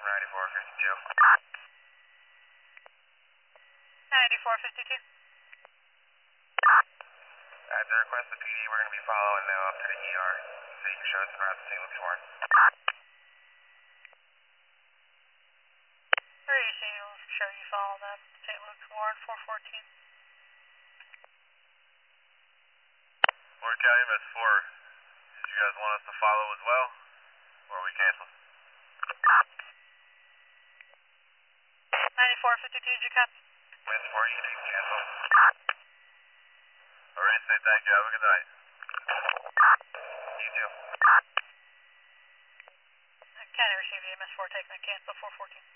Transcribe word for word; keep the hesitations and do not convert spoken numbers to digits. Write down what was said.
ninety-four fifty-two. ninety-four fifty-two. At the request of P D, we're going to be following now up to the E R. So you can show us the route to Saint Luke's Warren. Very soon we'll show you follow them. Saint Luke's Warren, four fourteen. Fort County M S four, did you guys want us to follow as well? Or we cancel? ninety-four fifty-two, did you come? M S four, you can cancel. Alright, say thank you. Have a good night. You too. County received the M S four taking a cancel, four fourteen.